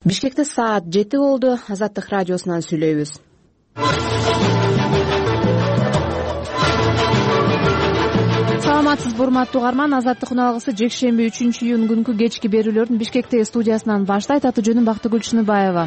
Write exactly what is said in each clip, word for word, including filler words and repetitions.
Бишкекте саат жети болду. Азаттык радиосунан сүйлөйбүз. Саламатсызбы урматтуу угарман. Азаттык уналгысы жекшемби үчүнчү июнь күнкү кечки берүүлөрүн Бишкектеги студиясынан баштайт. Аты жөнүм Бактыгүл Чыныбаева.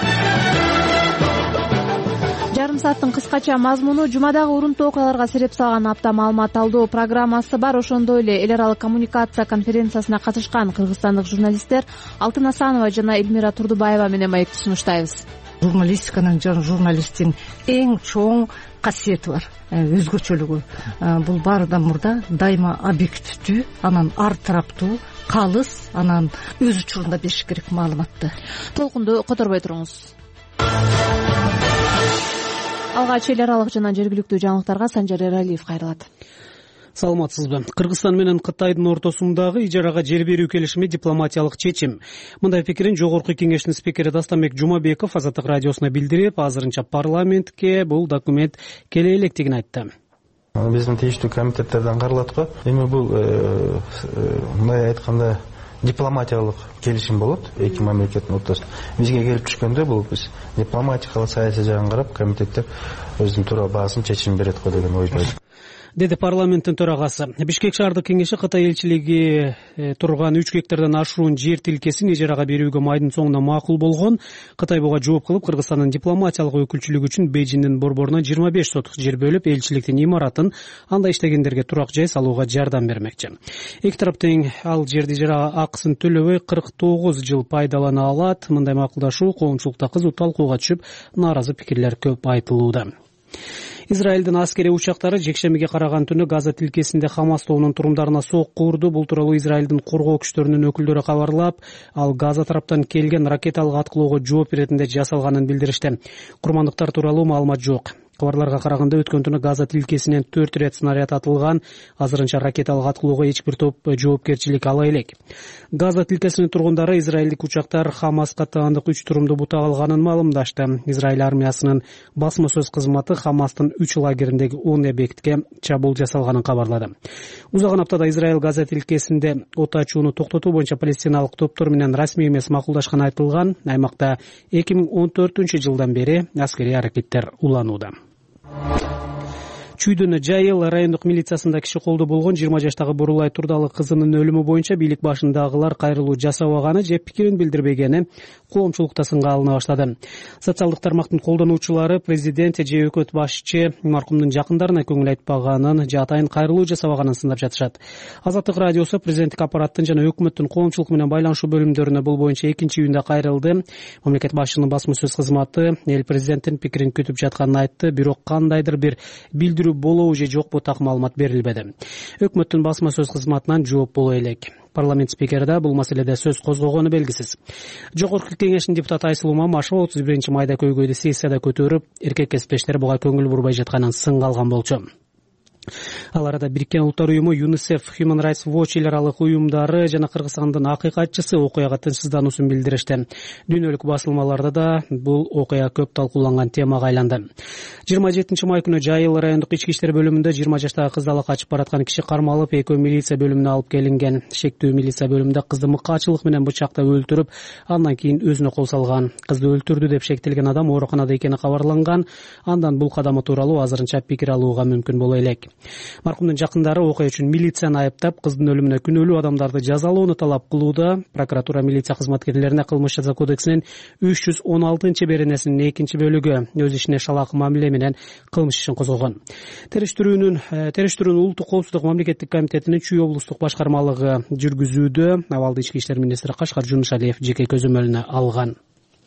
Жарым сааттын кыскача мазмуну жумадагы урунтуу окуяларга сереп салган апта маалымат талдоо программасы бар. Ошондой эле эл аралык коммуникация конференциясына катышкан кыргызстандык журналисттер Алтын Асанова жана Эльмира Турдубаева менен маекти сунуштайбыз. Журналистиканын жана журналисттин эң чоң касиети бар, өзгөчөлүгү. Бул баарыдан мурда дайыма объективдүү, анан ар тараптуу, калыс, анан өз учурунда бериш керек маалыматты. Толкунду которбой туруңуз. Алгач эл аралык жана жергиликтүү жаңылыктарга Санжар Эралиев кайрылат. Саламатсызбы. Кыргызстан менен Кытайдын ортосундагы ижарага жер берүү келишими дипломатиялык чечим. Мындай пикирин Жогорку Кеңештин спикери Дастамбек Жумабеков Азаттык радиосуна билдирип, азырынча парламентке бул документ келе электигин айтты. Биздин тийиштүү комитеттерден каралат го. Эми бул мындай айтканда дипломатиялык келишим болот эки мамлекеттин ортосунда. Бизге келип түшкөндө бул биз дипломатиялык саясий жагын карап комитеттер өзүнүн туура баасын чечим берет го деген ойдойбуз, деди парламенттин төрагасы. Бишкек шаардык кеңеши Кытай элчилиги турган үч гектардан ашуун жер тилкесин ижарага берүүгө майдын соңуна макул болгон. Кытай буга жооп кылып, Кыргызстандын дипломатиялык өкүлчүлүгү үчүн Бейжиңдин борборунан жыйырма беш сотук жер бөлүп, элчиликтин имаратын, анда иштегендерге турак жай салууга жардам бермекчи. Эки тарап тең ал жерди ижара акысын төлөбөй кырк тогуз жыл пайдалана алат. Мындай макулдашуу коомчулукта кызуу талкууга түшүп, нааразы пикирлер көп айтылууда. Израилдин аскери учактары жекшембиге караган түнү Газа тилкесинде Хамас тобунун турумдарына сокку урду. Бул тууралуу Израилдин коргоо күчтөрүнүн өкүлдөрү кабарлап, ал Газа тараптан келген ракеталык аткылоого жооп иретинде жасалганын билдиришти. Курмандыктар тууралуу маалымат жок. Кабарларга караганда өткөн түнү Газа тилкесинен төрт рет снаряд атылган. Азырынча ракеталык аткылоого эч бир топ жоопкерчилик ала элек. Газа тилкесинин тургундары израилдик учактар Хамаска таандык үч турумду бута алганын маалымдашты. Израиль армиясынын басма сөз кызматы Хамастын үч лагериндеги он объектке чабуул жасалганын кабарлады. Узаган аптада Израиль Газа тилкесинде от ачууну токтотуу боюнча палестиналык топтор менен расмий эмес макулдашканы айтылган. Аймакта эки миң он төртүнчү жылдан бери аскерий аракеттер уланууда. Чүйдөнө Жайыл райондук милициясында киши колдо болгон жыйырма жаштагы Бурулай Турдалы кызынын өлүмү боюнча бийлик башындагылар кайрылуу жасабаганы же пикирин билдирбегени коомчулукта сынга алына баштады. Социалдык тармактын колдонуучулары президент же өкмөт башчы маркумдун жакындарына көңүл айтпаганын же атайын кайрылуу жасабаганын сындап жатышат. Азаттык радиосу президенттик аппараттын жана өкмөттүн коомчулук менен байланышуу бөлүмдөрүнө бул боюнча экинчи июнда кайрылды. Мамлекет башчынын басма сөз кызматы эл президенттин пикирин күтүп жатканын айтты, бирок кандайдыр бир билдирүү болобу же жокпу так маалымат берилбеди. Өкмөттүн басма сөз кызматынан жооп боло элек. Парламент спикери да бул маселеде сөз козгогону белгисиз. Жогорку Кеңештин депутаты Айсулуу Мамашева отуз биринчи майда көйгөйдү сессияда көтөрүп, эркек кесиптештер буга көңүл бурбай жатканын сынга алган болчу. Ал арада Бириккен Улуттар уюму, ЮНИСЕФ, Human Rights Watch эл аралык уюмдары жана Кыргызстандын акыйкатчысы окуяга тынчсыздануусун билдиришти. Дүйнөлүк басылмаларда да бул окуя көп талкууланган темага айланды. жыйырма жетинчи май күнү Жайыл райондук ички иштер бөлүмүндө жыйырма жаштагы кызды ала качып бараткан киши кармалып, экөө милиция бөлүмүнө алып келинген. Шектүү милиция бөлүмүндө кызды мыкаачылык менен бычактап өлтүрүп, андан кийин өзүнө кол салган. Кызды өлтүрдү деп шектелген адам ооруканада экени кабарланган. Андан бул кадамы тууралуу азырынча пикир алууга мүмкүн боло элек. Маркумдун жакындары окуя үчүн милицияны айыптап, кыздын өлүмүнө күнөөлүү адамдарды жазалоону талап кылууда. Прокуратура милиция кызматкерлерине кылмыш жаза кодексинин үч жүз он алтынчы беренесинин экинчи бөлүгү өз ишине шалаакы мамиле менен кылмыш ишин козгогон. Териштирүүнүн териштирүүнүн улуттук коопсуздук мамлекеттик комитетинин Чүй облустук башкармалыгы жүргүзүүдө. Абалды ички иштер министри Кашкар Жунушалиев жеке көзөмөлүнө алган.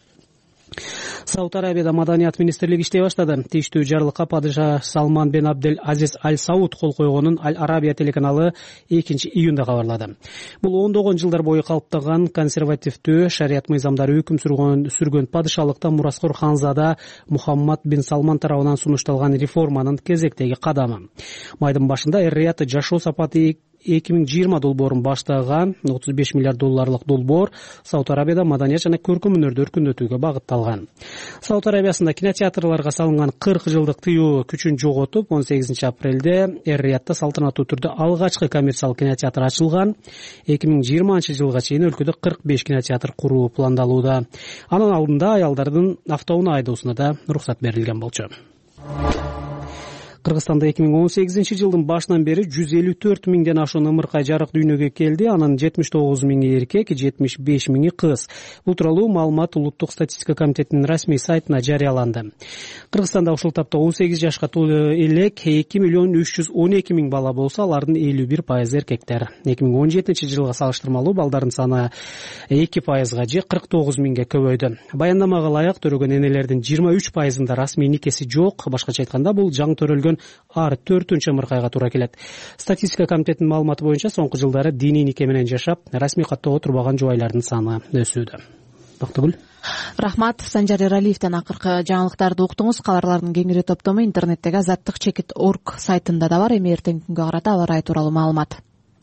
Сауд Арабияда маданият министрлиги иштей баштады. Тийиштүү жарлыкка падыша Салман бен Абдель Азиз Аль Сауд кол койгонун Аль Арабия телеканалы экинчи июнда кабарлады. Бул ондогон жылдар бою калыптаган консервативдүү шарият мыйзамдары өкүм сүргөн сүргөн падышалыкта Мураскор ханзада Мухаммад бин Салман тарабынан сунушталган реформанын кезектеги кадамы. Майдын башында эр-рияд жашоо сапаты эки миң жыйырма долбоорун баштаган отуз беш миллиард долларлык долбоор Сауд Арабияда маданият жана көркөм өнөрдү өркүндөтүүгө багытталган. Сауд Арабиясында кинотеатрларга салынган кырк жылдык тыюу күчүн жоготуп, он сегизинчи апрелде Эр-Риядта салтанаттуу түрдө алгачкы коммерциялык кинотеатр ачылган. эки миң жыйырманчы жылга чейин өлкөдө кырк беш кинотеатр куруу пландалууда. Анын алдында аялдардын автоунаа айдоосуна да уруксат берилген болчу. Кыргызстанда эки миң он сегизинчи жылдын башынан бери жүз элүү төрт миңден ашуун ымыркай жарык дүйнөгө келди. Анын жетимиш тогуз миңи эркек, жетимиш беш миңи кыз. Бул тууралуу маалымат Улуттук статистика комитетинин расмий сайтына жарыяланды. Кыргызстанда ушул тапта он сегиз жашка толуу элек эки миллион үч жүз он эки миң бала болсо, алардын элүү бир пайызы эркектер. эки миң он жетинчи жылга салыштырмалуу балдардын саны эки пайызга же кырк тогуз миңге көбөйдү. Баяндамага ылайык төрөгөн энелердин жыйырма үч пайызында расмий никеси жок. Башкача айтканда, бул жаңы төрөлгөн ар төртүнчү ымыркайга туура келет. Статистика комитетинин маалыматы боюнча соңку жылдары диний нике менен жашап, расмий каттоого турбаган жубайлардын саны өсүүдө. Бактыгүл. Рахмат. Санжар Эралиевден акыркы жаңылыктарды уктуңуз. Кабарлардын кеңири топтому интернеттеги азаттык чекит точка орг сайтында да бар. Эми эртеңки күнгө карата аба ырайы тууралуу маалымат.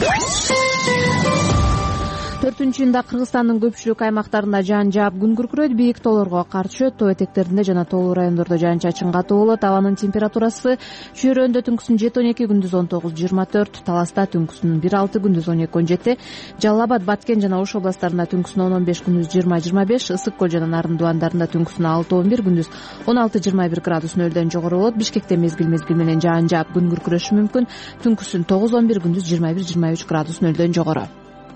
төртүнчү июнда Кыргызстандын көпчүлүк аймактарында жаан жаап күн күркүрөйт. Бийик тоолорго кар түшөт. Тоо этектеринде жана тоолуу райондордо жаан-чачын катуу болот. Абанын температурасы Чүйрөндө түнкүсүн жети он эки, күндүз он тогуз жыйырма төрт, Таласта түнкүсүн бир алты, күндүз он эки он жети, Жалал Абад, Баткен жана Ош областарында түнкүсүн он он беш, күндүз жыйырма жыйырма беш, Ысык көл жана Нарын дубандарында түнкүсүн алты он бир, күндүз он алты жыйырма бир градус нөлдөн жогору болот. Бишкекте мезгил мезгил менен жаан жаап күн күркүрөшү мүмкүн. Түнкүсүн тогуз он бир, күндүз жыйырма бир жыйырма үч градус нөлдөн жогору.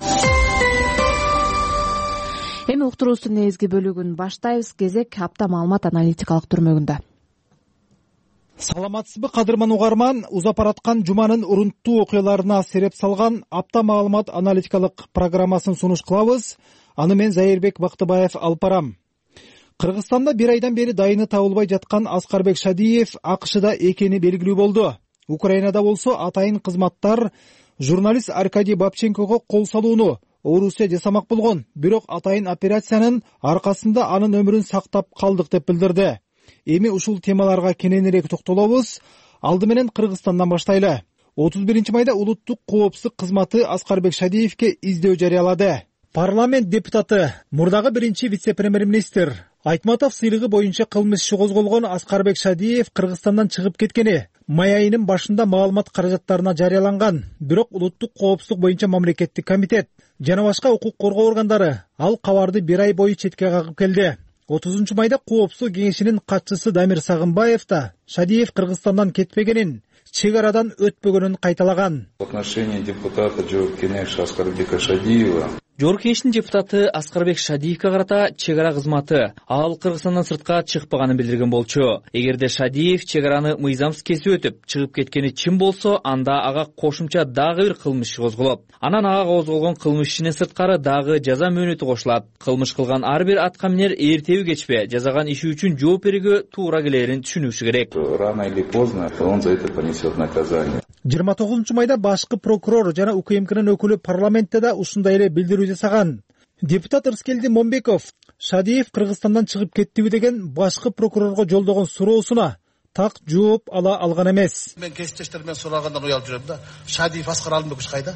Эми уктуруубуздун негизги бөлүгүн баштайбыз. Кезек апта маалымат аналитикалык түрмөгүндө. Саламатсызбы кадырман угарман, узап бараткан жуманын урунттуу окуяларына сереп салган апта маалымат аналитикалык программасын сунуш кылабыз. Аны мен Зайырбек Бактыбаев алып барам. Кыргызстанда бир айдан бери дайыны табылбай жаткан Аскарбек Шадиев АКШда экени белгилүү болду. Украинада болсо атайын кызматтар журналист Аркадий Бабченкого кол салууну Орусия жасамак болгон, бирок атайын операциянын аркасында анын өмүрүн сактап калдык деп билдирди. Эми ушул темаларга кененирээк токтолобуз. Алды менен Кыргызстандан баштайлы. отуз биринчи майда улуттук коопсуздук кызматы Аскарбек Шадиевке издөө жарыялады. Парламент депутаты, мурдагы биринчи вице-премьер-министр Айтматов сыйлыгы боюнча кылмыш иши козголгон Аскарбек Шадиев Кыргызстандан чыгып кеткени май айынын башында маалымат каражаттарына жарыяланган. Бирок улуттук коопсуздук боюнча мамлекеттик комитет жана башка укук коргоо органдары ал кабарды бир ай бою четке кагып келди. отузунчу майда коопсуздук кеңешинин катчысы Дамир Сагынбаев да Шадиев Кыргызстандан кетпегенин, чек арадан өтпөгөнүн кайталаган. В отношении депутата Жогорку Кеңеш Аскарбека Шадиева Жогорку Кеңештин депутаты Аскарбек Шадиевке карата чек ара кызматы ал Кыргызстандан сыртка чыкпаганын билдирген болчу. Эгерде Шадиев чек араны мыйзамсыз кесип өтүп чыгып кеткени чын болсо, анда ага кошумча дагы бир кылмыш иши козголот. Анан ага козголгон кылмыш ишинин сырткары дагы жаза мөөнөтү кошулат. Кылмыш кылган ар бир аткаминер эртеби кечпе жазаган иши үчүн жооп берүүгө туура келерин түшүнүшү керек. Рано или поздно он за это понесет наказание. жыйырма тогузунчу майда башкы прокурор жана УКМКнын өкүлү парламентте да ушундай эле билдирүү жасаган. Депутат Ырскелди Момбеков Шадиев Кыргызстандан чыгып кеттиби деген башкы прокурорго жолдогон суроосуна так жооп ала алган эмес. Мен кесиптештеримен сурагандан уялып жүрөм да. Шадиев Аскар Алымбекович кайда?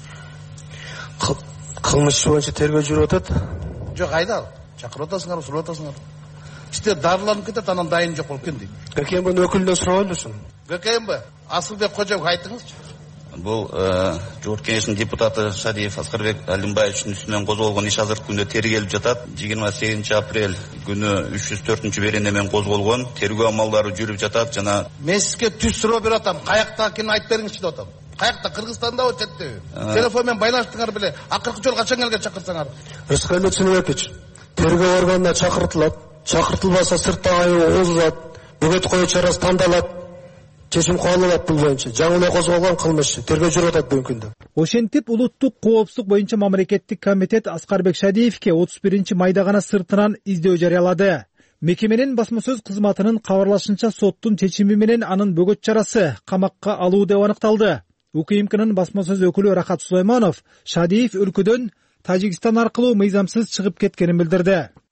Кылмыш боюнча тергөө жүрүп атат. Жок, кайда? Чакырып атасыңар, сурап атасыңар. Иштер дарыланып кетет, анан дайын жок болуп кетти. ГКМБнын өкүлүнөн сурабайлысың. ГКМБ Асылбек Кожоев айтыңызчы. Бул Жогорку Кеңештин депутаты Шадиев Аскарбек Алимбаевичтин үстүнөн козголгон иш азыркы күндө тергелип жатат. жыйырма сегизинчи апрель күнү үч жүз төртүнчү берене менен козголгон. Тергөө амалдары жүрүп жатат жана мен сизге түз суроо берип атам. Каякта экенин айтып бериңизчи деп атам. Каякта? Кыргызстандабы, четеби? Телефон менен байланыштыңар беле? Акыркы жолу качан келген чакырсаңар? Рыскелди Чыныбекович, тергөө органына чакыртылат. Чакыртылбаса сыртта айыл озулат. Бөгөт коюу чарасы тандалат. Чечим кабыл алат бул боюнча. Жаңы эле козголгон кылмыш тергөө жүрүп атат бүгүнкү күндө. Ошентип улуттук коопсуздук боюнча мамлекеттик комитет Аскарбек Шадиевке отуз биринчи майда гана сыртынан издөө жарыялады. Мекеменин басма сөз кызматынын кабарлашынча соттун чечими менен анын бөгөт чарасы камакка алуу деп аныкталды. УКМКнын басма сөз өкүлү Рахат Сулайманов Шадиев өлкөдөн Тажикстан аркылуу мыйзамсыз чыгып кеткенин билдирди.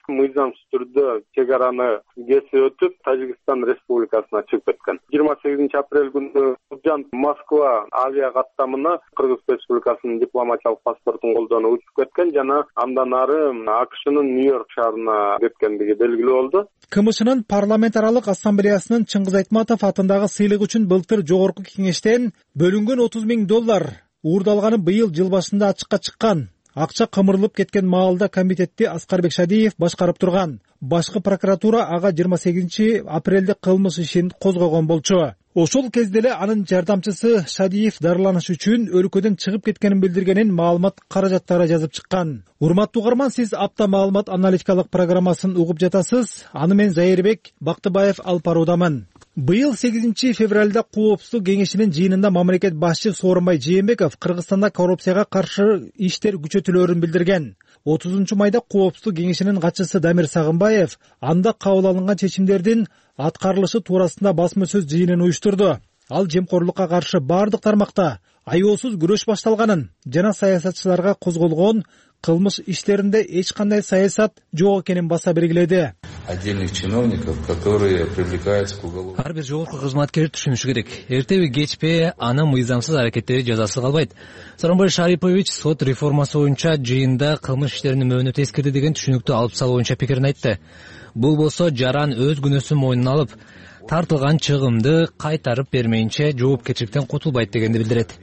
мыйзамсыз түрдө чек араны кесип өтүп Тажикстан Республикасына чыгып кеткен. жыйырма сегизинчи апрель күнү Жан Москва авиа каттамына Кыргыз Республикасынын дипломатиялык паспортун колдонуп учуп кеткен жана андан ары АКШнын Нью-Йорк шаарына кеткендиги белгилүү болду. КМШнын парламент аралык ассамблеясынын Чыңгыз Айтматов атындагы сыйлык үчүн былтыр жогорку кеңештен бөлүнгөн отуз миң доллар уурдалганы быйыл жыл башында ачыкка чыккан. Акча кымырылып кеткен маалда комитетти Аскарбек Шадиев башкарып турган. Башкы прокуратура ага жыйырма сегизинчи апрелде кылмыш ишин козгогон болчу. Ошол кезде эле анын жардамчысы Шадиев дарыланыш үчүн өлкөдөн чыгып кеткенин билдиргенин маалымат каражаттары жазып чыккан. Урматтуу угарман, сиз апта маалымат аналитикалык программасын угуп жатасыз. Аны мен Зайырбек Бактыбаев алып баруудамын. Быйыл сегизинчи февралда Коопсуздук кеңешинин жыйынында мамлекет башчы Сооронбай Жээнбеков Кыргызстанда коррупцияга каршы иштер күчөтүлөөрүн билдирген. отузунчу майда Коопсуздук кеңешинин катчысы Дамир Сагынбаев анда кабыл алынган чечимдердин аткарылышы туурасында басма сөз жыйынын уюштурду. Ал жемкорлукка каршы бардык тармакта аеосуз күрөш башталганын жана саясатчыларга козголгон кылмыш иштеринде эч кандай саясат жок экенин баса белгиледи. Отдельных чиновников, которые привлекаются к уголовному. Ар бир жогорку кызматкер түшүнүшү керек. Эртеби кечпи анын мыйзамсыз аракеттери жазасыз калбайт. Сооронбай Шарипович сот реформасы боюнча жыйында кылмыш иштеринин мөөнөтү эскирди деген түшүнүктү алып салуу боюнча пикирин айтты. Бул болсо жаран өз күнөөсүн мойнуна алып, тартылган чыгымды кайтарып бермейинче жоопкерчиликтен кутулбайт дегенди билдирет.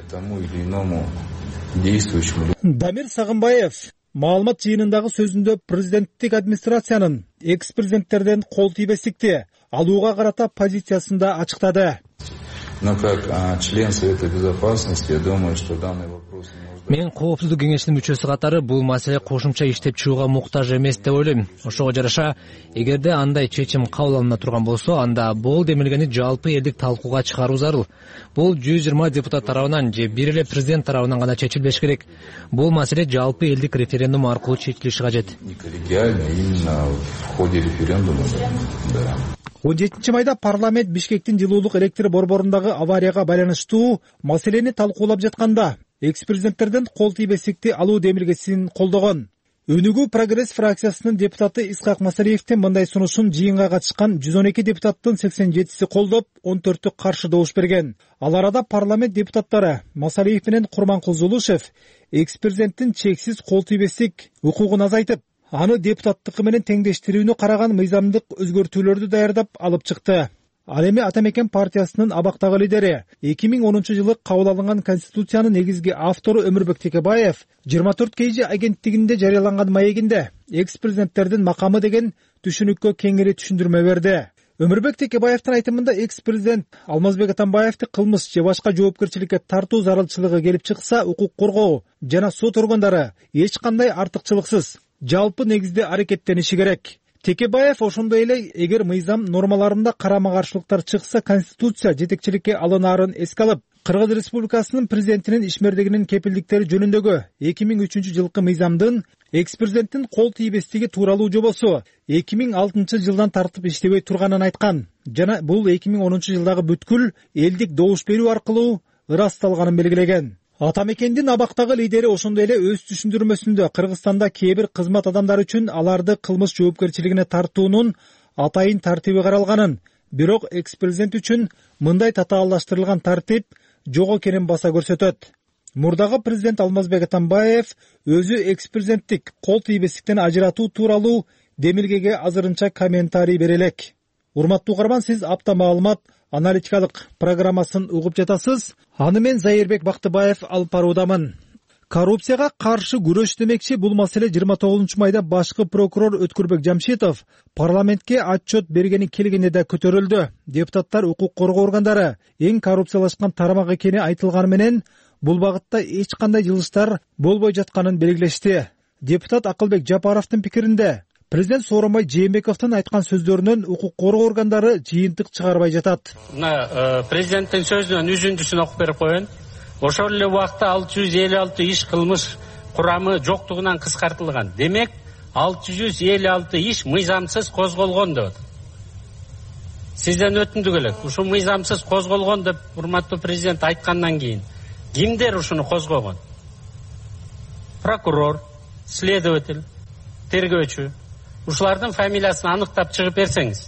Дамир Сагынбаев маалымат жыйынындагы сөзүндө президенттик администрациянын экс-президенттерден кол тийбестикти алууга карата позициясын да ачыктады. Но как член Совета Безопасности, я думаю, что данный вопрос не нужно. Мен Коопсуздук кеңешинин мүчөсү катары бул маселе кошумча иштеп чыгууга муктаж эмес деп ойлойм. Ошого жараша, эгерде андай чечим кабыл алына турган болсо, анда бул демилгени жалпы элдик талкууга чыгаруу зарыл. Бул жүз жыйырма депутат тарабынан же бир эле президент тарабынан гана чечилбеш керек. Бул маселе жалпы элдик референдум аркылуу чечилиши кажет. Не коллегиально, именно в ходе референдума. Да. он жетинчи майда парламент Бишкектин жылуулук электр борборундагы аварияга байланыштуу маселени талкуулап жатканда экс-президенттерден кол тийбестикти алуу демилгесин колдогон. Өнүгүү прогресс фракциясынын депутаты Исхак Масалиевдин мындай сунушун жыйынга катышкан жүз он эки депутаттын сексен жетиси колдоп, он төртү каршы добуш берген. Ал арада парламент депутаттары Масалиев менен Курманкул Зулушев экс-президенттин чексиз кол тийбестик укугун азайтып, аны депутаттыкы менен теңдештирүүнү караган мыйзамдык өзгөртүүлөрдү даярдап алып чыкты. Ал эми Ата Мекен партиясынын абактагы лидери эки миң онунчу жылы кабыл алынган конституциянын негизги автору Өмүрбек Текебаев жыйырма төрт кей жи агенттигинде жарыяланган маегинде экс-президенттердин макамы деген түшүнүккө кеңири түшүндүрмө берди. Өмүрбек Текебаевдин айтымында экс-президент Алмазбек Атамбаевди кылмыш же башка жоопкерчиликке тартуу зарылчылыгы келип чыкса, укук коргоо жана сот органдары эч кандай артыкчылыксыз жалпы негизде аракеттениши керек. Текебаев ошондой эле эгер мыйзам нормаларында карама-каршылыктар чыкса, конституция жетекчиликке алынаарын эске алып, Кыргыз Республикасынын президентинин ишмердигинин кепилдиктери жөнүндөгү эки миң үчүнчү жылкы мыйзамдын экс-президенттин кол тийбестиги тууралуу жобосу эки миң алтынчы жылдан тартып иштебей турганын айткан жана бул эки миң онунчу жылдагы бүткүл элдик добуш берүү аркылуу ырасталганын белгилеген. Ата Мекендин абактагы лидери ошондой эле өз түшүндүрмөсүндө Кыргызстанда кээ бир кызмат адамдары үчүн аларды кылмыш жоопкерчилигине тартуунун атайын тартиби каралганын, бирок экс-президент үчүн мындай татаалдаштырылган тартип жок экенин баса көрсөтөт. Мурдагы президент Алмазбек Атамбаев өзү экс-президенттик кол тийбестиктен ажыратуу тууралуу демилгеге азырынча комментарий бере элек. Урматтуу угарман, сиз апта маалымат аналитикалык программасын угуп жатасыз. Аны мен Зайырбек Бактыбаев алып баруудамын. Коррупцияга каршы күрөш демекчи, бул маселе жыйырма тогузунчу майда башкы прокурор Өткүрбек Жамшитов парламентке отчет бергени келгенде да көтөрүлдү. Депутаттар укук коргоо органдары эң коррупциялашкан тарамак экени айтылганы менен бул багытта эч кандай жылыштар болбой жатканын белгилешти. Депутат Акылбек Жапаровдун пикиринде президент Сооронбай Жээнбековдун айткан сөздөрүнөн укук коргоо органдары жыйынтык чыгарбай жатат. Мына президенттин сөзүнөн үзүндүсүн окуп берип коеюн. Ошол эле убакта алты жүз элүү алты иш кылмыш курамы жоктугунан кыскартылган. Демек алты жүз элүү алты иш мыйзамсыз козголгон деп атат. Сизден өтүндүк элек. Ушу мыйзамсыз козголгон деп урматтуу президент айткандан кийин кимдер ушуну козгогон? Прокурор, следователь, тергөөчү. ушулардын фамилиясын аныктап чыгып берсеңиз.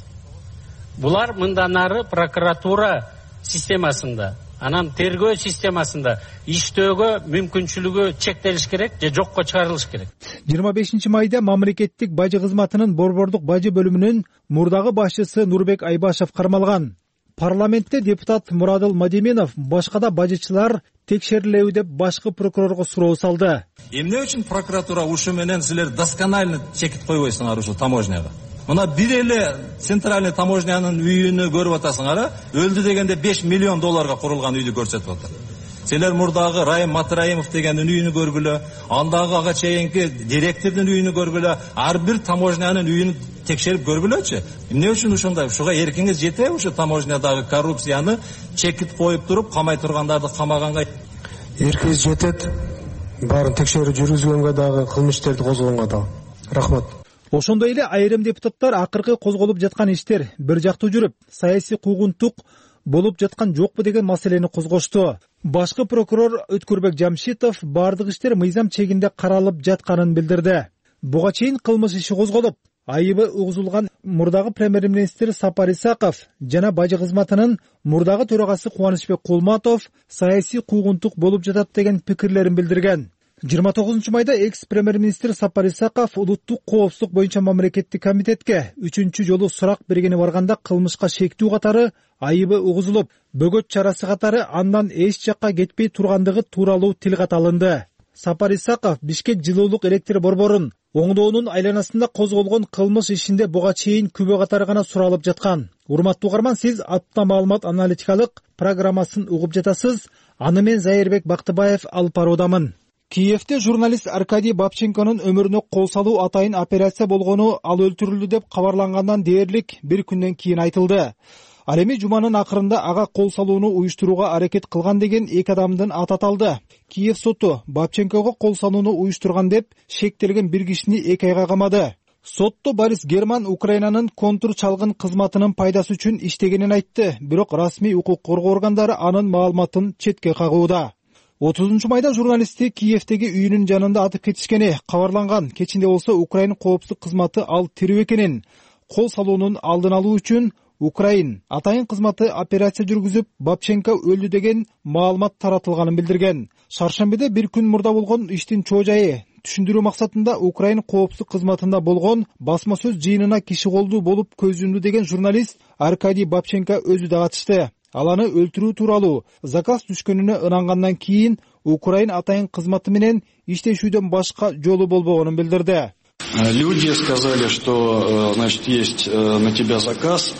Булар мындан ары прокуратура системасында, анан тергөө системасында иштөөгө мүмкүнчүлүгү чектелиш керек же жокко чыгарылыш керек. жыйырма бешинчи майда мамлекеттик бажы кызматынын борбордук бажы бөлүмүнүн мурдагы башчысы Нурбек Айбашев кармалган. Парламентте депутат Мурадыл Мадименов башка да бажычылар текшерилеби деп башкы прокурорго суроо салды. Эмне үчүн прокуратура ушу менен силер досконально чекит койбойсуңар ушу таможняга? Мына бир эле центральный таможнянын үйүнү көрүп атасыңар, өлдү дегенде беш миллион долларга курулган үйдү көрсөтүп атат. Силер мурдагы Райым Матраимов дегендин үйүнү көргүлө, андагы ага чейинки директордун үйүнү көргүлө, ар бир таможнянын үйүнү текшерип көргүлөчү. Эмне үчүн ушундай? Ушуга эркиңиз жете, ушу таможнядагы коррупцияны чекит коюп туруп, камай тургандарды камаганга. Эркиңиз жетет, баарын текшерүү жүргүзгөнгө дагы, кылмыштерди козгогонго дагы. Рахмат. Ошондой эле айрым депутаттар акыркы козголуп жаткан иштер бир жактуу жүрүп, саясий куугунтук болуп жаткан жокпу деген маселени козгошту. Башкы прокурор Өткүрбек Жамшитов бардык иштер мыйзам чегинде каралып жатканын билдирди. Буга чейин кылмыш иши козголуп, айыбы угузулган мурдагы премьер-министр Сапар Исаков жана бажы кызматынын мурдагы төрагасы Кубанычбек Кулматов саясий куугунтук болуп жатат деген пикирлерин билдирген. жыйырма тогузунчу майда экс премьер-министр Сапар Исаков улуттук коопсуздук боюнча мамлекеттик комитетке үчүнчү жолу сурак бергени барганда кылмышка шектүү катары айыбы угузулуп, бөгөт чарасы катары андан эч жакка кетпей тургандыгы тууралуу тил кат алынды. Сапар Исаков Бишкек жылуулук электр борборун оңдоонун айланасында козголгон кылмыш ишинде буга чейин күбө катары гана суралып жаткан. Урматтуу угарман, сиз Апта маалымат аналитикалык программасын угуп жатасыз. Аны мен Зайырбек Бактыбаев алып баруудамын. Киевде журналист Аркадий Бабченконун өмүрүнө кол салуу атайын операция болгону, ал өлтүрүлдү деп кабарлангандан дээрлик бир күндөн кийин айтылды. Ал эми жуманын акырында ага кол салууну уюштурууга аракет кылган деген эки адамдын аты аталды. Киев соту Бабченкого кол салууну уюштурган деп шектелген бир кишини эки айга камады. Сотто Борис Герман Украинанын контур чалгын кызматынын пайдасы үчүн иштегенин айтты, бирок расмий укук коргоо органдары анын маалыматын четке кагууда. отузунчу майда журналистти Киевдеги үйүнүн жанында атып кетишкени кабарланган. Кечинде болсо Украин коопсуздук кызматы ал тирүү экенин, кол салуунун алдын алуу үчүн Украин атайын кызматы операция жүргүзүп, Бабченко өлдү деген маалымат таратылганын билдирген. Шаршембиде бир күн мурда болгон иштин чоо жайы түшүндүрүү максатында Украин коопсуздук кызматында болгон басма сөз жыйынына киши колдуу болуп көз юмду деген журналист Аркадий Бабченко өзү да катышты. Ал аны өлтүрүү тууралуу заказ түшкөнүнө ынангандан кийин Украин атайын кызматы менен иштешүүдөн башка жолу болбогонун билдирди. Люди сказали, что, значит, есть на тебя заказ.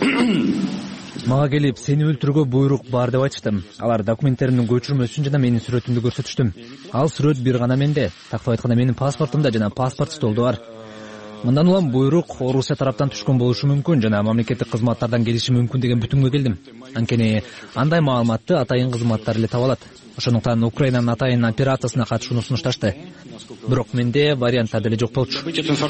Мага келип, сени өлтүрүүгө буйрук бар деп айтыштым. Алар документтеримдин көчүрмөсүн жана менин сүрөтүмдү көрсөтүштүм. Ал сүрөт бир гана менде. Тактап айтканда менин паспортумда жана паспорт столдо бар. Мындан улам буйрук Орусия тараптан түшкөн болушу мүмкүн жана мамлекеттик кызматтардан келиши мүмкүн деген бүтүнгө келдим. Анткени андай маалыматты атайын кызматтар эле таба алат. Ошондуктан Украинанын атайын операциясына катышууну сунушташты. Бирок менде варианттар деле жок болчу.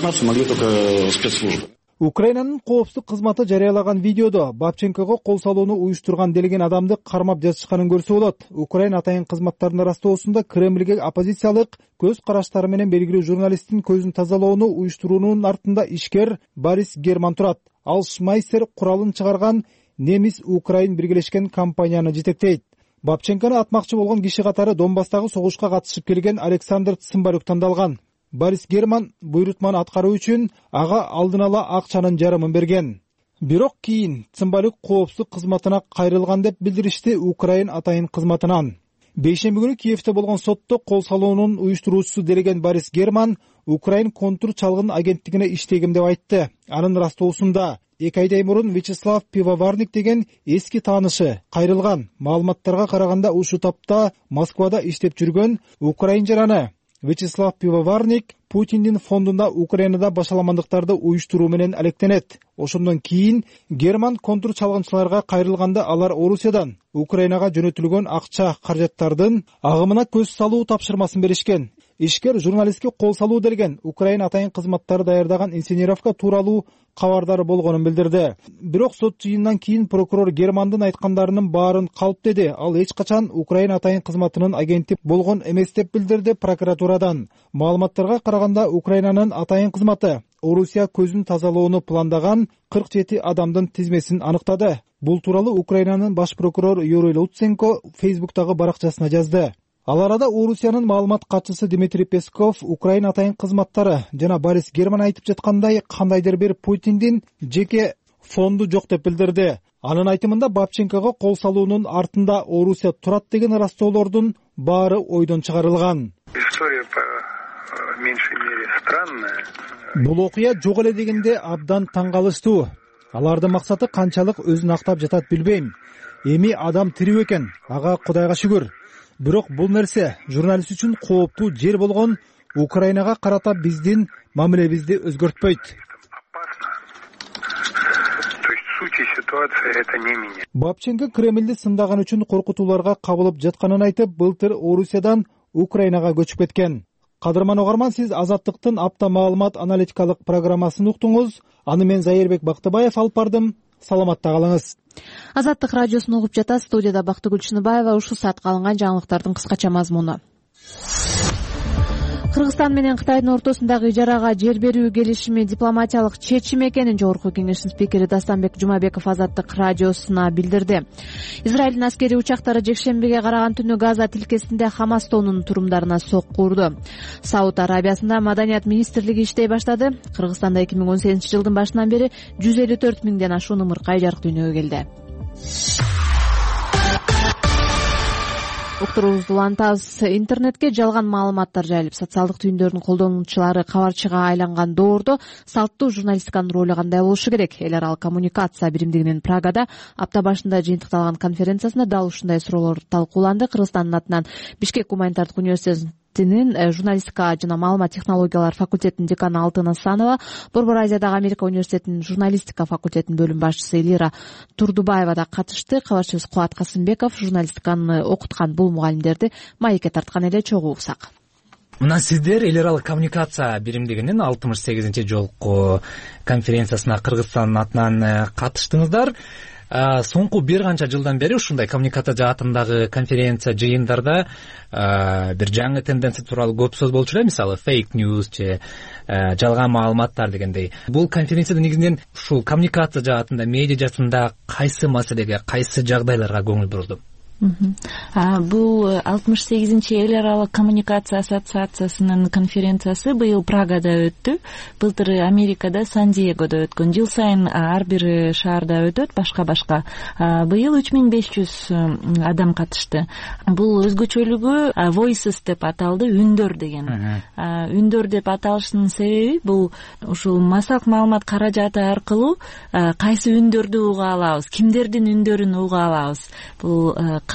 Украинанын коопсуздук кызматы жарыялаган видеодо Бабченкого кол салууну уюштурган делген адамды кармап жазышканын көрсө болот. Украин атайын кызматтарынын растоосунда Кремльге оппозициялык көз караштары менен белгилүү журналисттин көзүн тазалоону уюштуруунун артында ишкер Борис Герман турат. Ал Шмайсер куралын чыгарган немис Украин биргелешкен компанияны жетектейт. Бабченкону атмакчы болгон киши катары Донбасстагы согушка катышып келген Александр Цымбалюк тандалган. Борис Герман буйрутманы аткаруу үчүн ага алдын ала акчанын жарымын берген. Бирок кийин Цымбалюк коопсуздук кызматына кайрылган деп билдиришти Украин атайын кызматынан. Бейшемби күнү Киевде болгон сотто кол салуунун уюштуруучусу делеген Борис Герман Украин контур чалгын агенттигине иштегем деп айтты. Анын растоосунда эки айдай мурун Вячеслав Пивоварник деген эски таанышы кайрылган. Маалыматтарга караганда ушул тапта Москвада иштеп жүргөн Украин жараны Вячеслав Пивоварник Путиндин фондунда Украинада башаламандыктарды уюштуруу менен алектенет. Ошондон кийин Герман контур чалгынчыларга кайрылганда алар Орусиядан Украинага жөнөтүлгөн акча каражаттардын агымына көз салуу тапшырмасын беришкен. ишкер журналистке кол салуу делген Украина атайын кызматтары даярдаган инсценировка тууралуу кабардары болгонун билдирди. Бирок сот жыйынынан кийин прокурор Германдын айткандарынын баарын калп деди. Ал эч качан Украина атайын кызматынын агенти болгон эмес деп билдирди прокуратурадан. Маалыматтарга караганда Украинанын атайын кызматы Орусия көзүн тазалоону пландаган кырк жети адамдын тизмесин аныктады. Бул тууралуу Украинанын баш прокурору Юрий Луценко Фейсбуктагы баракчасына жазды. Ал арада Орусиянын маалымат катчысы Дмитрий Песков Украина атайын кызматтары жана Борис Герман айтып жаткандай кандайдыр бир Путиндин жеке фонду жок деп билдирди. Анын айтымында Бабченкого кол салуунун артында Орусия турат деген ырастоолордун баары ойдон чыгарылган. История по меньшей мере странная. Бул окуя жок эле дегенде абдан таң калыштуу. Алардын максаты канчалык өзүн актап жатат билбейм. Эми адам тирүү экен, ага Кудайга шүгүр. Бирок бул нерсе журналист үчүн кооптуу жер болгон Украинага карата биздин мамилебизди өзгөртпөйт. То есть суть ситуации это не меня. Бабченко Кремлди сындаган үчүн коркутууларга кабылып жатканын айтып, былтыр Орусиядан Украинага көчүп кеткен. Кадырман угарман, сиз Азаттыктын апта маалымат аналитикалык программасын уктуңуз. Аны мен Зайырбек Бактыбаев алып бардым. Саламатта калыңыз. Азаттык радиосун угуп жатат. Студияда Бактыгүл Чыныбаева. Ушул саатка алынган жаңылыктардын кыскача мазмуну. Кыргызстан менен Кытайдын ортосундагы ижарага жер берүү келишими дипломатиялык чечим экенин Жогорку Кеңештин спикери Дастанбек Жумабеков Азаттык радиосуна билдирди. Израилдин аскерий учактары жекшембиге караган түнү Газа тилкесинде Хамас тобунун турумдарына сокку урду. Сауд Арабиясында Маданият министрлиги иштей баштады. Кыргызстанда эки миң он сегизинчи жылдын башынан бери жүз элүү төрт миңден ашуун ымыркай жарык дүйнөгө келди. Уктуруубузду улантабыз. Интернетке жалган маалыматтар жайылып, социалдык түйүндөрдүн колдонуучулары кабарчыга айланган доордо салттуу журналистиканын ролу кандай болушу керек? Эл аралык коммуникация биримдигинин Прагада апта башында жыйынтыкталган конференциясында дал ушундай суроолор талкууланды. Кыргызстандын атынан Бишкек гуманитардык университетинин журналистика жана маалымат технологиялары факультетинин деканы Алтын Асанова, Борбор Азиядагы Америка университетинин журналистика факультетинин бөлүм башчысы Элира Турдубаева да катышты. Кабарчыбыз Кубат Касымбеков журналистиканы окуткан бул мугалимдерди маекке тарткан эле чогуу уксак. Мына сиздер эл аралык коммуникация биримдигинин алтымыш сегизинчи жолку конференциясына Кыргызстандын атынан катыштыңыздар. Соңку бир канча жылдан бери ушундай коммуникация жаатындагы конференция жыйындарда бир жаңы тенденция тууралуу көп сөз болчу эле, мисалы фейк ньюс же жалган маалыматтар дегендей. Бул конференцияда негизинен ушул коммуникация жаатында, медиа жаатында кайсы маселеге, кайсы жагдайларга көңүл бурулду? Бул алтымыш сегизинчи эл аралык коммуникация ассоциациясынын конференциясы быйыл Прагада өттү. Былтыр Америкада Сан-Диегодо өткөн. Жыл сайын ар бир шаарда өтөт, башка-башка. Быйыл үч миң беш жүз адам катышты. Бул өзгөчөлүгү voices деп аталды, үндөр деген. Үндөр деп аталышынын себеби бул ушул масак маалымат каражаты аркылуу кайсы үндөрдү уга алабыз, кимдердин үндөрүн уга алабыз. Бул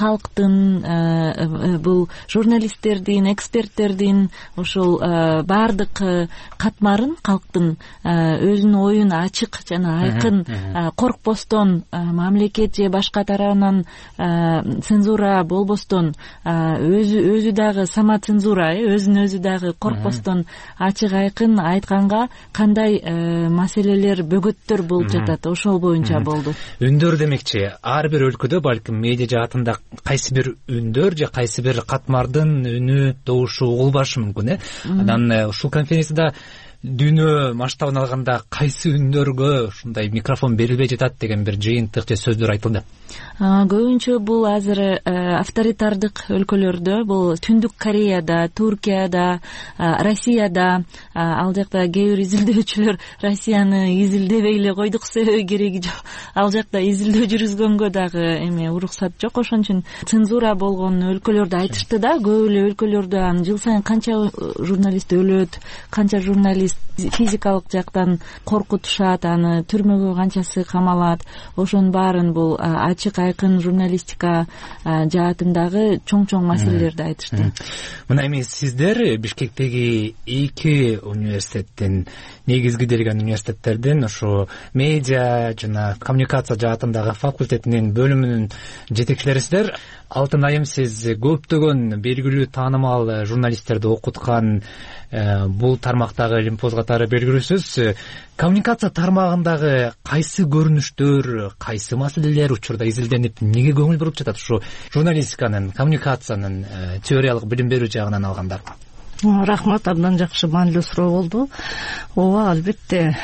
калктын, бул журналисттердин, эксперттердин ушул баардык катмарын, калктын өзүнүн оюн ачык жана айкын коркпостон, мамлекет же башка тарабынан цензура болбостон, өзү өзү дагы самоцензура, өзүн өзү дагы коркпостон ачык айкын айтканга кандай маселелер, бөгөттөр болуп жатат, ошол боюнча болду. Үндөр демекчи, ар бир өлкөдө балким медиа жаатында кайсы бир үндөр же кайсы бир катмардын үнү, добушу угулбашы мүмкүн, э? Анан ушул конференцияда дүйнө масштабын алганда кайсы үндөргө ушундай микрофон берилбей жатат деген бир жыйынтык же сөздөр айтылды. Көбүнчө бул азыр авторитардык өлкөлөрдө, бул Түндүк Кореяда, Туркияда, Россияда, ал жакта кээ бир изилдөөчүлөр Россияны изилдебей эле койдук, себеби кереги жок. Ал жакта изилдөө жүргүзгөнгө дагы эме уруксат жок, ошон үчүн цензура болгон өлкөлөрдү айтышты да, көп эле өлкөлөрдө жыл сайын канча журналист өлөт, канча журналист физикалык жактан коркутушат, аны түрмөгө канчасы камалат, ошонун баарын бул ачык айкын журналистика жаатындагы чоң чоң маселелерди айтышты. Мына эми сиздер Бишкектеги эки университеттин, негизгиделген университеттердин ушу медиа жана коммуникация жаатындагы факультетинин бөлүмүнүн жетекчилерисиздер. Алтын айым, сиз көптөгөн белгилүү таанымал журналисттерди окуткан бул тармактагы илимпоз катары белгилүүсүз. Коммуникация тармагындагы кайсы көрүнүштөр, кайсы маселелер учурда изилденип, эмнеге көңүл буруп жатат ушу журналистиканын, коммуникациянын теориялык билим берүү жагынан алганда? Рахмат, абдан жакшы, маанилүү суроо болду. Ооба, албетте,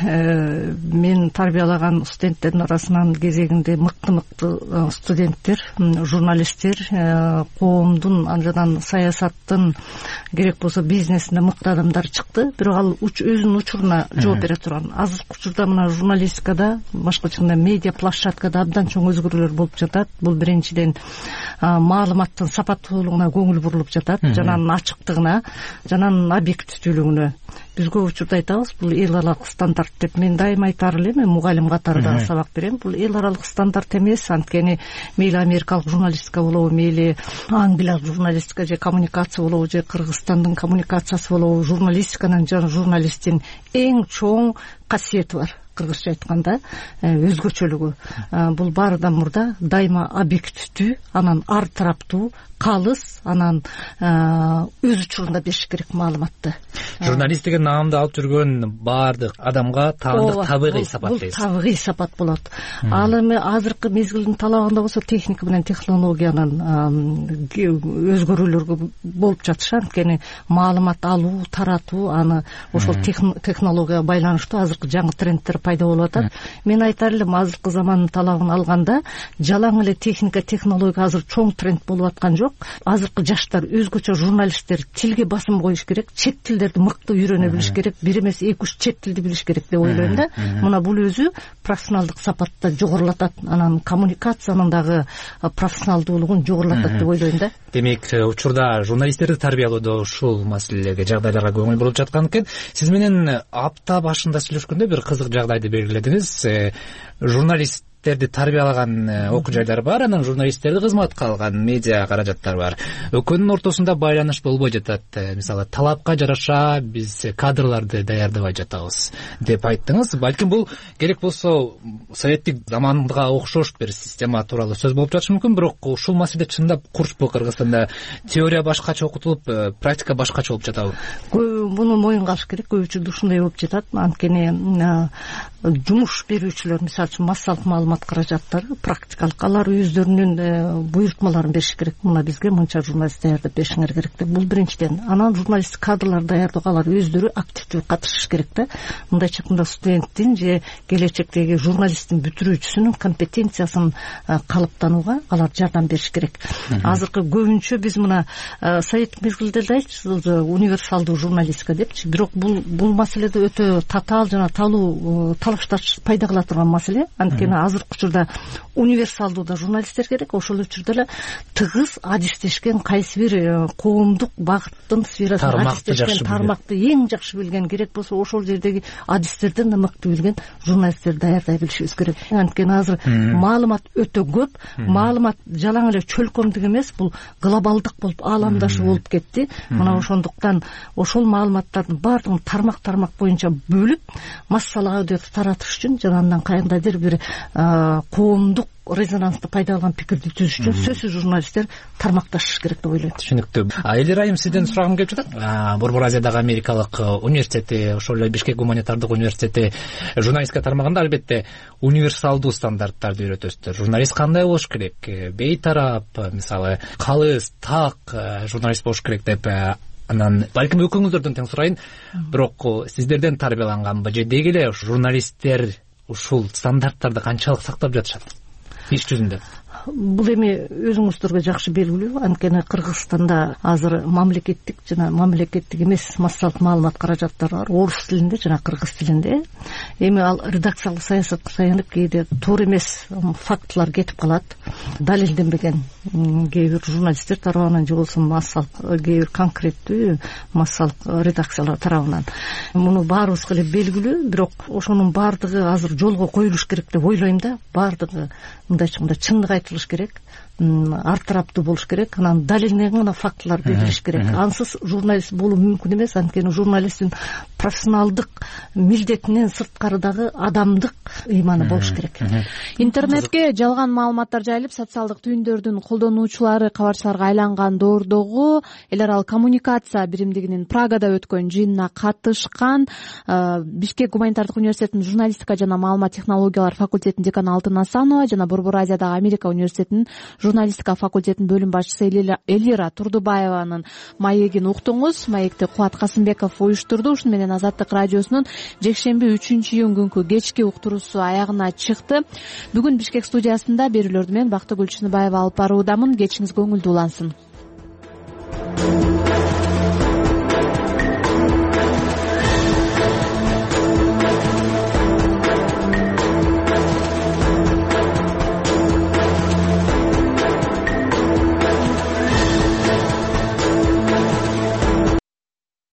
мен тарбиялаган студенттердин арасынан кезегинде мыкты-мыкты студенттер, журналисттер, коомдун, андан саясаттын, керек болсо бизнесинде мыкты адамдар чыкты. Бирок ал өзүнүн учуруна жооп бере турган. Азыркы учурда мына журналистикада, башкача айтканда медиа площадкада абдан чоң өзгөрүүлөр болуп жатат. Бул биринчиден маалыматтын сапаттуулугуна көңүл бурулуп жатат, жана анын ачыктыгына, жана анын объективдүүлүгүнө. Биз көп учурда айтабыз, бул эл аралык стандарт деп. Мен дайыма айтар элем, мен мугалим катары да сабак берем. Бул эл аралык стандарт эмес, анткени мейли америкалык журналистика болобу, мейли англиялык журналистика же коммуникация болобу, же Кыргызстандын коммуникациясы болобу, журналистиканын жана журналисттин эң чоң касиети бар. Кыргызча айтканда өзгөчөлүгү. Бул баарыдан мурда дайыма объективдүү, анан ар тараптуу, калыс, анан өз учурунда бериш керек маалыматты. Журналистика наамды алып жүргөн баардык адамга таандык табигый сапат дейсиз. Бул табигый сапат болот. Ал эми азыркы мезгилдин талабында болсо техника менен технологиянын өзгөрүүлөргө болуп жатышы, анткени маалымат алуу, таратуу, аны ошол технологияга байланыштуу азыркы жаңы трендтер пайда болуп атат. Мен айтар элем, азыркы замандын талабын алганда жалаң эле техника, технология азыр чоң тренд болуп аткан жок. Азыркы жаштар, өзгөчө журналисттер тилге басым коюш керек, чет тилдерди мыкты үйрөнө билиш керек, бир эмес эки үч чет тилди билиш керек деп ойлойм да. Мына бул өзү профессионалдык сапатты жогорулатат, анан коммуникациянын дагы профессионалдуулугун жогорулатат деп ойлойм да. Демек, учурда журналисттерди тарбиялоодо ушул маселелерге, жагдайларга көңүл буруп жаткан экен. Сиз менен апта башында сүйлөшкөндө бир кызык жагдайды белгиледиңиз. Журналист тарбиялаган окуу жайлар бар, анан журналисттерди кызматка алган медиа каражаттар бар. Экөөнүн ортосунда байланыш болбой жатат. Мисалы, талапка жараша биз кадрларды даярдабай жатабыз деп айттыңыз. Балким бул керек болсо советтик заманга окшош бир система тууралуу сөз болуп жатышы мүмкүн, бирок ушул маселе чындап курчпу Кыргызстанда? Теория башкача окутулуп, практика башкача болуп жатабы? Муну моюнга алыш керек. Көп учурда ушундай болуп жатат. Анткени жумуш берүүчүлөр, мисалы үчүн массалык маалымат каражаттары, практикалык, алар өздөрүнүн буйрутмаларын бериш керек. Мына бизге мынча журналист даярдап беришиңер керек деп. Бул биринчиден. Анан журналист кадрлар даярдоого алар өздөрү активдүү катышыш керек да. Мындайча айтканда студенттин же келечектеги журналисттин бүтүрүүчүсүнүн компетенциясын калыптанууга алар жардам бериш керек. Азыркы көбүнчө биз мына советтик мезгилде да айтчубуз, универсалдуу журналистика депчи, бирок бул бул маселеде өтө татаал жана талуу талашташ пайда кыла турган маселе. Анткени азыркы учурда универсалдуу да журналисттер керек, ошол учурда эле тыгыз адистешкен, кайсы бир коомдук багыттын сферасын адистешкен, тармакты эң жакшы билген, керек болсо ошол жердеги адистерден да мыкты билген журналисттерди даярдай билишибиз керек. Анткени азыр маалымат өтө көп, маалымат жалаң эле чөлкөмдүк эмес, бул глобалдык болуп, ааламдашы болуп кетти. Мына ошондуктан ошол маалыматтардын баардыгын тармак-тармак боюнча бөлүп, массалык аудиоду таратыш үчүн жана андан кайдандыр бир коомдук резонансты пайда алган пикирди түзүш үчүн сөзсүз журналисттер тармакташыш керек деп ойлойм. Түшүнүктүү. Элер айым, сизден сурагым келип жатат. Борбор Азиядагы америкалык университети, ошол эле Бишкек гуманитардык университети журналистика тармагында албетте универсалдуу стандарттарды үйрөтөсүздөр. Журналист кандай болуш керек? Бейтарап, мисалы, калыс, так журналист болуш керек деп. Анан балким экөөңүздөрдөн тең сурайын, бирок сиздерден тарбияланганбы же деги эле журналисттер ушул стандарттарды канчалык сактап жатышат иш жүзүндө? бул эми өзүңүздөргө жакшы белгилүү, анткени Кыргызстанда азыр мамлекеттик жана мамлекеттик эмес массалык маалымат каражаттары бар, орус тилинде жана кыргыз тилинде. Эми ал редакциялык саясатка таянып кээде туура эмес фактылар кетип калат, далилденбеген кээ бир журналисттер тарабынан же болбосо массалык кээ бир конкреттүү массалык редакциялар тарабынан. Муну баарыбызга эле белгилүү, бирок ошонун баардыгы азыр жолго коюлуш керек деп ойлойм да. Баардыгы мындайча айтканда чындык айтылыш керек, ар тараптуу болуш керек, анан далилденген гана фактылар берилиш керек. Ансыз журналист болуу мүмкүн эмес, анткени журналисттин профессионалдык милдетинен сырткарыдагы адамдык ыйманы болуш керек. Интернетке жалган маалыматтар жайылып, социалдык түйүндөрдүн колдонуучулары кабарчыларга айланган доордогу эл аралык коммуникация биримдигинин Прагада өткөн жыйынына катышкан Бишкек гуманитардык университетинин журналистика жана маалымат технологиялары факультетинин деканы Алтын Асанова жана Борбор Азиядагы Америка университетинин журналистика факультетинин бөлүм башчысы Элира Турдубаеванын маегин уктуңуз. Маекти Кубат Касымбеков уюштурду. Ушуну менен Азаттык радиосунун жекшемби үчүнчү июнь күнкү кечки уктуруусу аягына чыкты. Бүгүн Бишкек студиясында берүүлөрдү мен Бактыгүл Чыныбаева алып баруудамын. Кечиңиз көңүлдүү улансын.